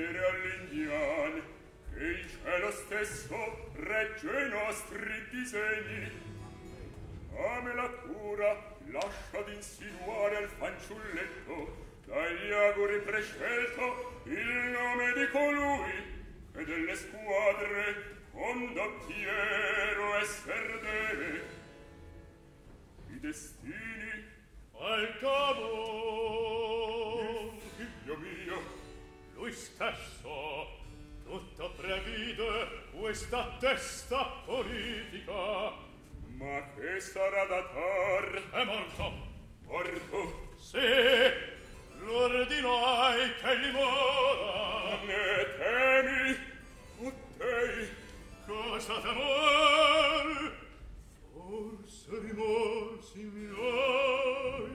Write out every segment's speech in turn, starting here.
dire all'indian che il cielo stesso regge i nostri disegni. Ma me la cura lascia d'insinuare al fanciulletto dagli auguri prescelto il nome di colui che delle squadre condottiero esser deve. I destini al cavo, figlio mio, lui stesso tutto previde questa testa politica. ma che sarà da tar? È morto. Morto? Sì, l'ordinai che gli mora. Ne temi? O tei? Cosa temor? Forse rimorsi miei.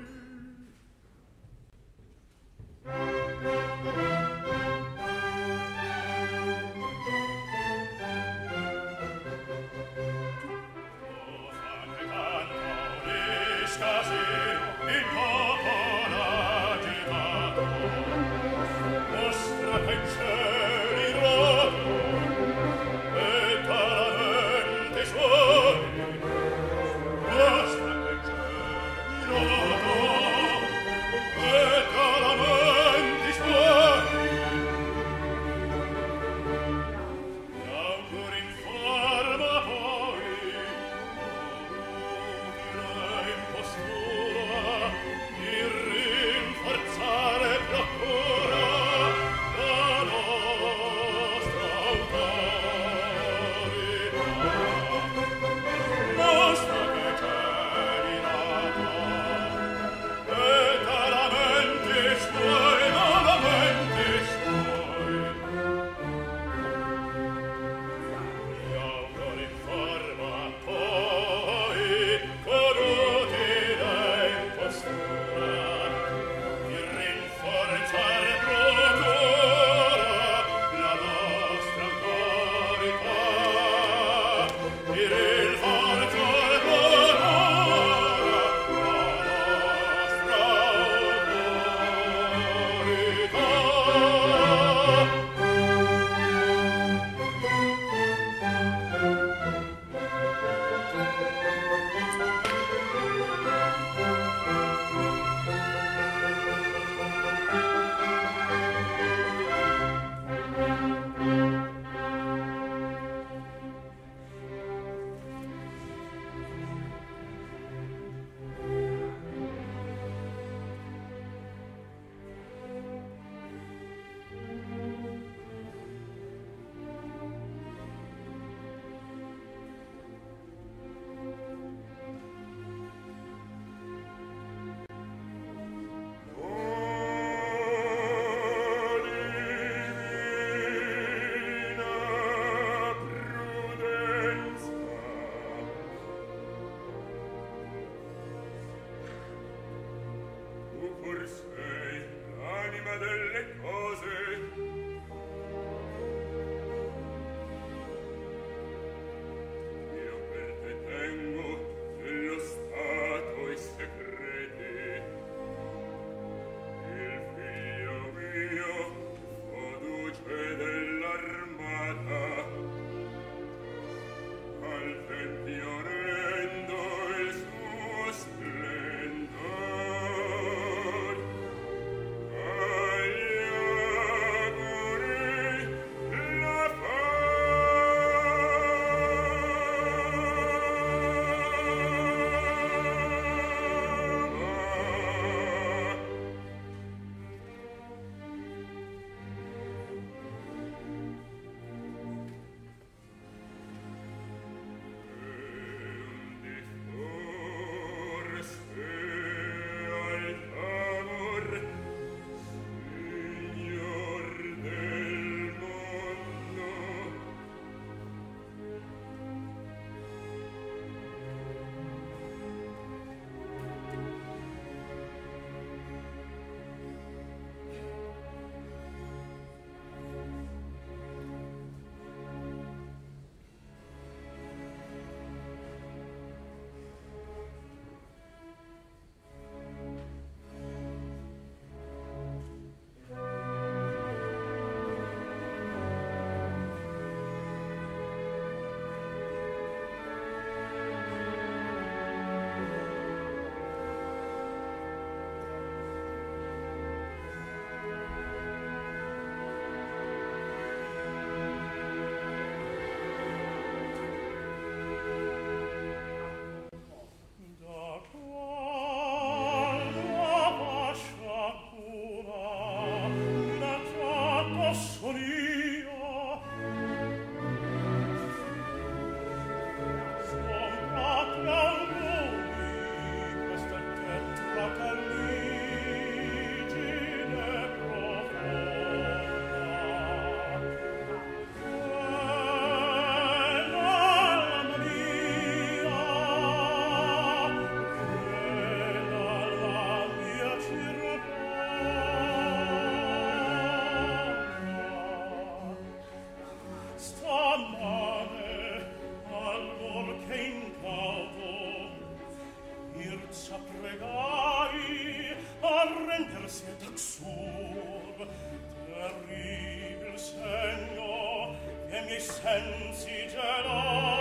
Il popolo agitato mostra che in cieli roto e talamente suoni, mostra che in cieli roto e talamente suoni. L'augur informa poi il rinforzare procura la sensi gelò.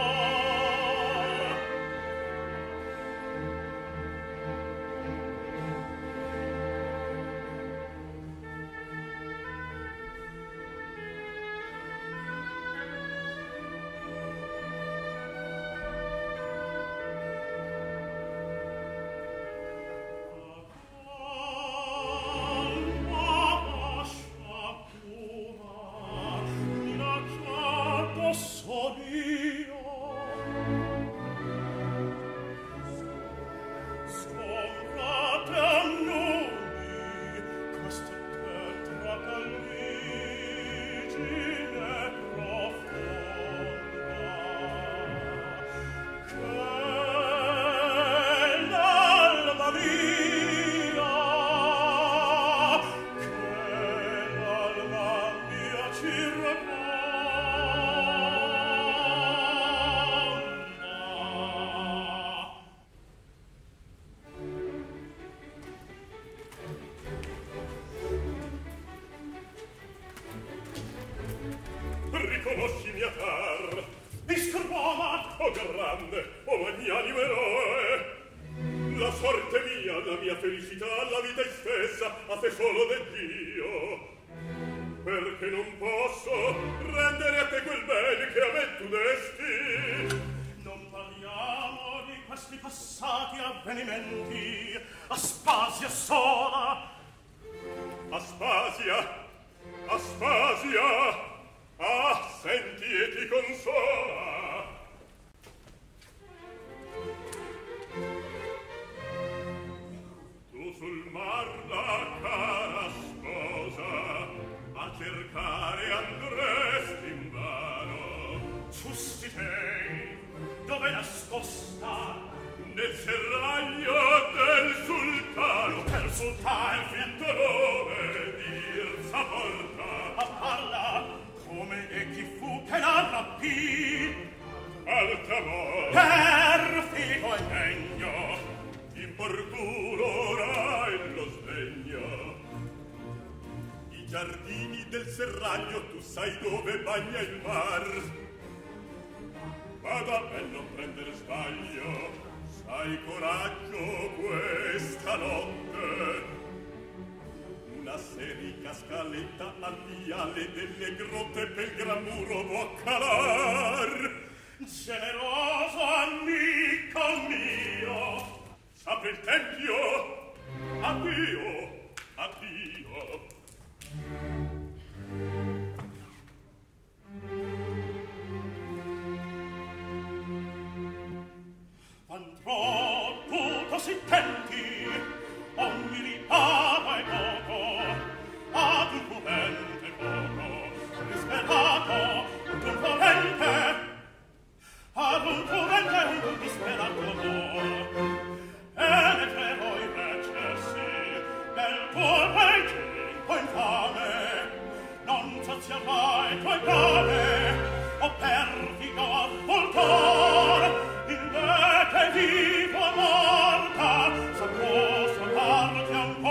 Riconosci mia car, discordona, o grande, o magnanimo eroe. La sorte mia, la mia felicità, la vita stessa, a te solo del Dio. Perché non posso rendere a te quel bene che a me tu desti. Non parliamo di questi passati avvenimenti. Aspasia sola. Aspasia, Aspasia, ah, senti e ti consola. Tu sul mar la cara sposa a cercare andresti invano. Giusti te, dove nascosta? Nel serraglio del sultano. Del sultano. Finto nome dir s'apporta. A parla come e chi fu che la rapì. Alt'amor Perfido e degno. importuno ora e lo sdegno. I giardini del serraglio tu sai dove bagna il mar. Vada a non prendere sbaglio. Sai coraggio questa notte. Una serica scaletta al viale delle grotte pel gran muro può calar. Generoso amico mio. S'apre il tempio. Addio, addio. Andrò tutto si tenti, ogni riparo è poco, ad un prudente poco, disperato, un prudente, ad un prudente un disperato amor. E ne tremo i recessi del tuo regimento infame, non sazierai tuoi brave, o perfido avvoltor, in me che vivo morta, saprò salvarti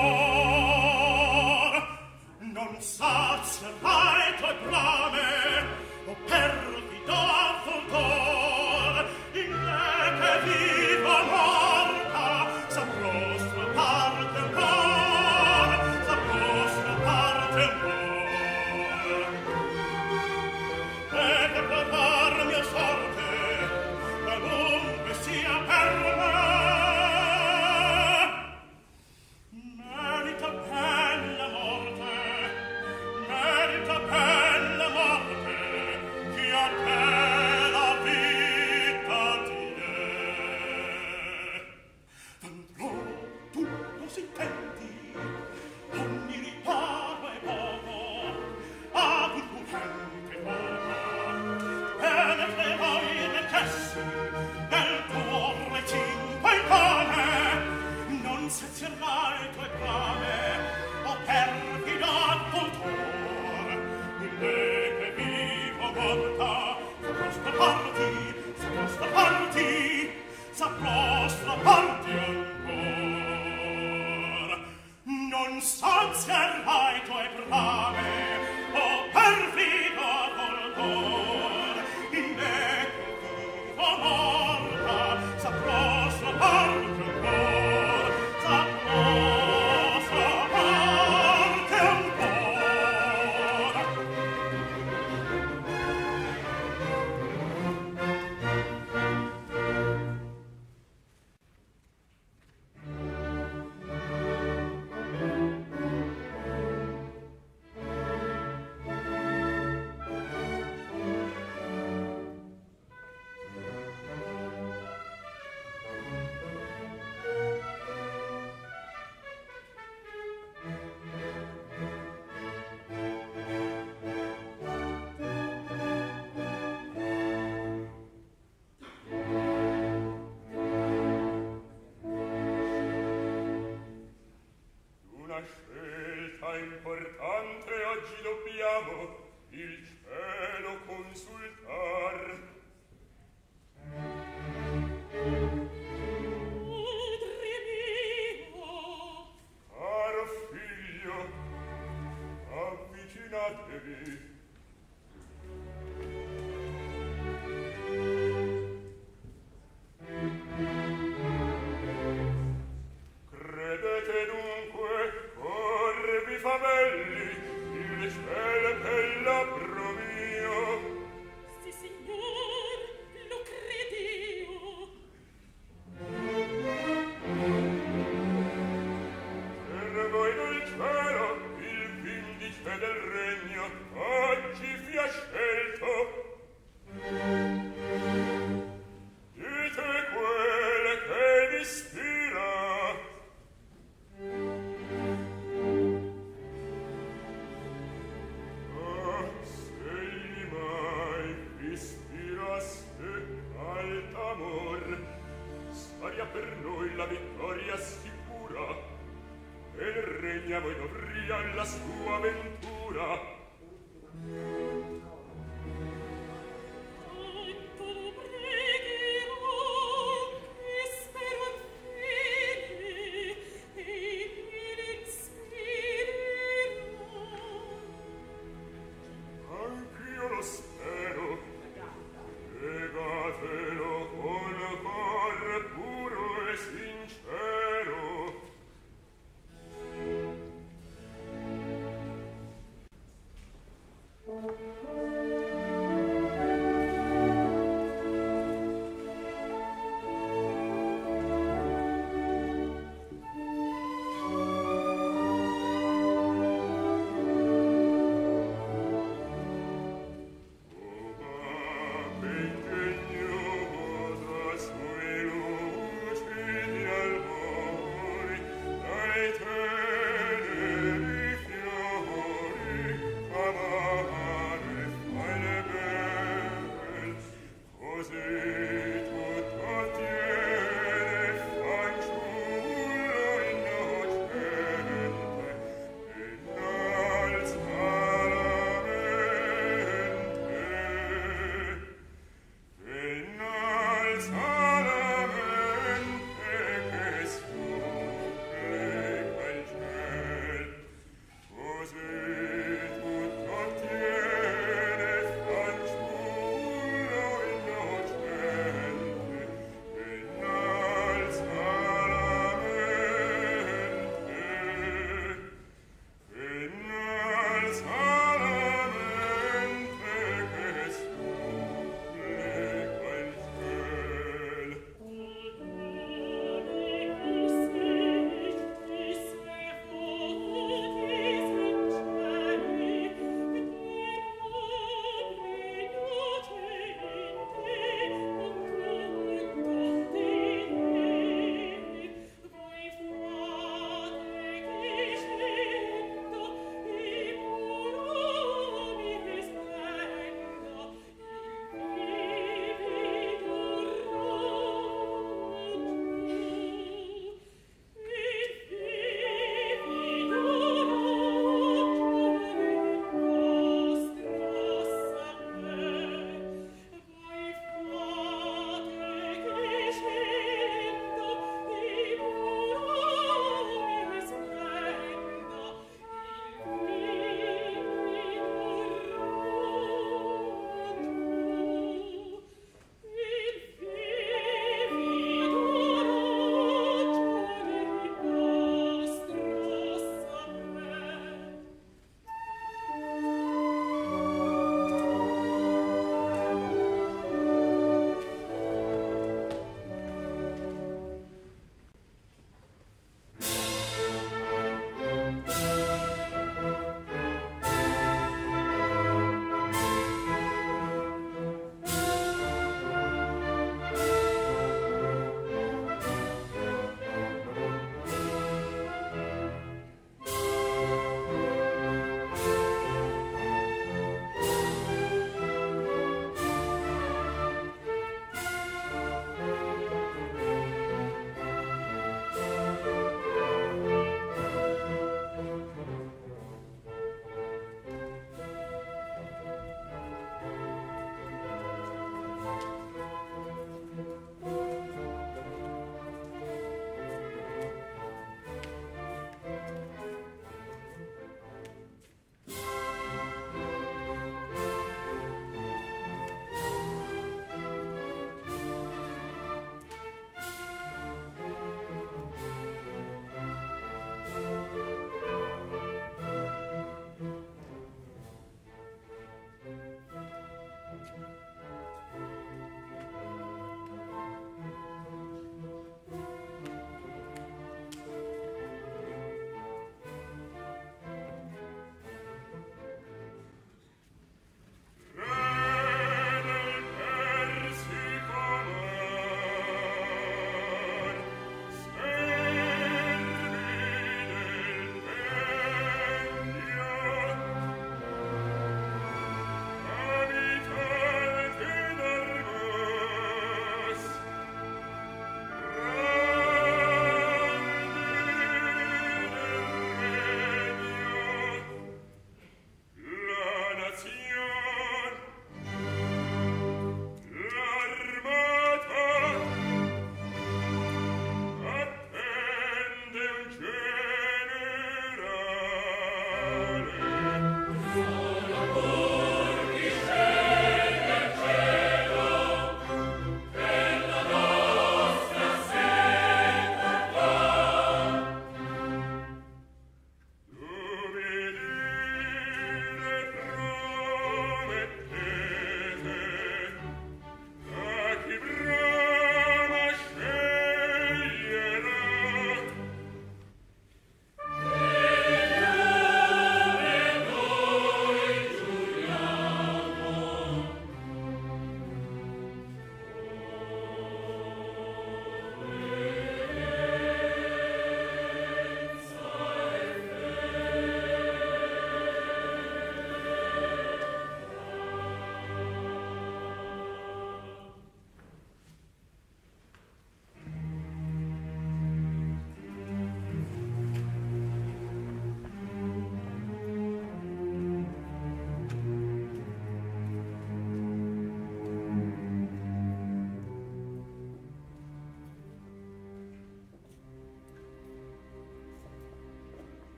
ancor. Non sazierai tuoi brave, o perfido avvoltor, in me che vivo morta, saprò salvarti ancor, saprò salvarti ancor. E per provar mia sorte, qualunque sia per me, merita bella morte, merita bella importante oggi dobbiamo il cielo consultar. Padre mio, Caro figlio, avvicinatevi. Credete dunque, corvi favelli, il cielo è bell'abbro mio. sì signor, lo credeo. Per voi del cielo, il vindice del regno, oggi vi ha scelto. Dite quelle che vi ispira. Ah, se egli mai vi ispirasse alto amor, saria per noi la vittoria sicura, e il regno a voi dovria la sua ventura. Tanto lo pregherò, che spero in fede, e mi ispirerò. Anch'io lo spero. Pregatelo con cuore puro e sincero. Amare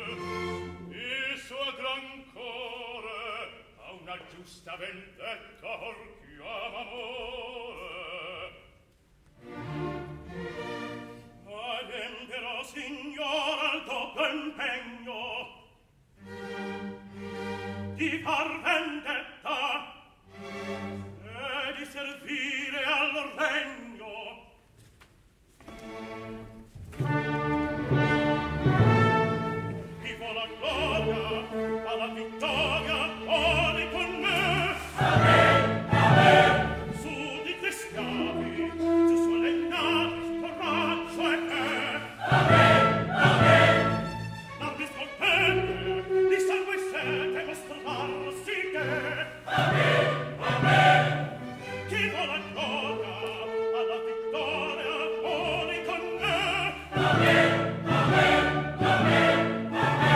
Il suo gran core ha una giusta vendetta or chiama amore. Ma venderò, signora, il doppio impegno di far vendetta e di servire al regno. Vivo la gloria, alla vittoria, odi con me. Amen, amen. Su di questi avi, su sulle navi, coraggio e te. Amen, amen. Non mi scolpende, di sangue e sete, mostrarsi te. Amen, amen. Vivo la gloria, alla vittoria, odi con me. Amen, amen, amen,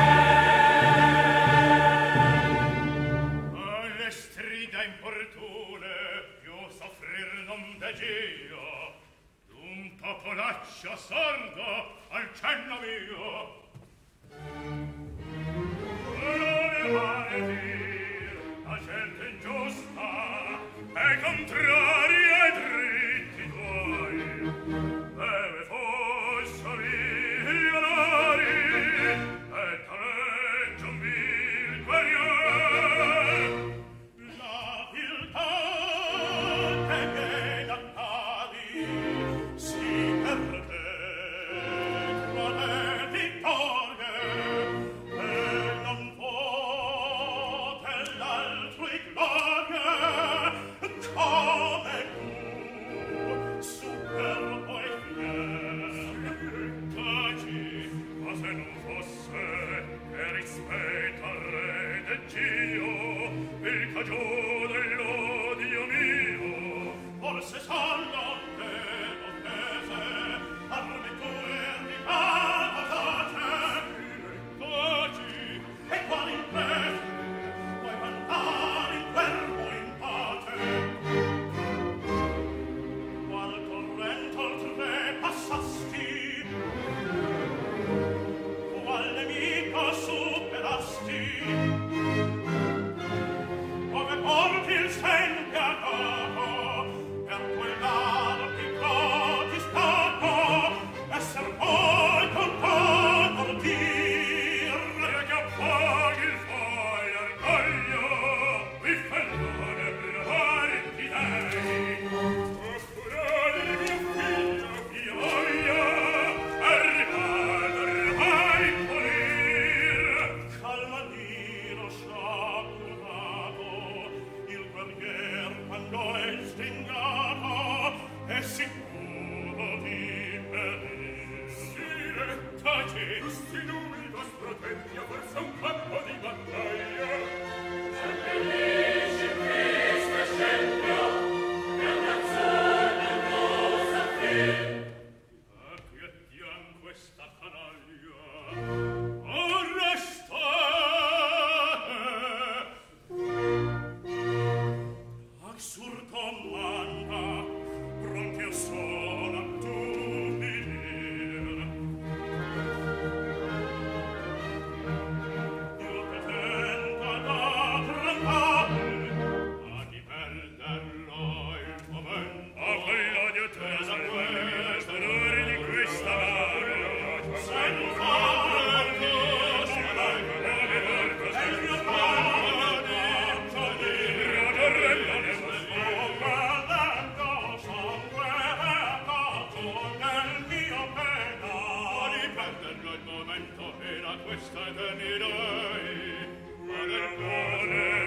amen. Alle strida importune più soffrir non degio, d'un popolaccio sordo al cenno mio. Parole male dir, la gente ingiusta e contraria ai dritti tuoi. Deve fossa vi onori e taleggia un vil guerrier. La viltà che viene a cavi si perpetua le vittorie e non può dell'altrui gloria come tu, superbo e fier. Taci, ma se non fosse che rispetto al re del Dio, il cagione e l'odio mio, Forse sono le offese, armi tue rimato tace. Taci, e quali imprese puoi mandare in fermo in pace? Qual torrente oltre passasti, qual nemico superasti, come porti il segno piagato per quel dado piccolo ti stato, esser poi contato dir che appaghi il foglio al coglio, mi fallone provare di lei. Oppurare mio figlio, io voglio arrivare in morir. calma Dio sciagurato, il guerrier quando è sdegnato è sicuro di perir. Sire, taci, questi numi vostro tempio forse un campo di battaglia. Acquiettiam questa canaglia. Arrestate! Sur comanda, pronti io sono a t'ubbidire. Io pretendo ad affrontare a dipenderlo il momento. A quello di attesa questa, l'ora di questa mano. Senza Questa eternità, quella cuore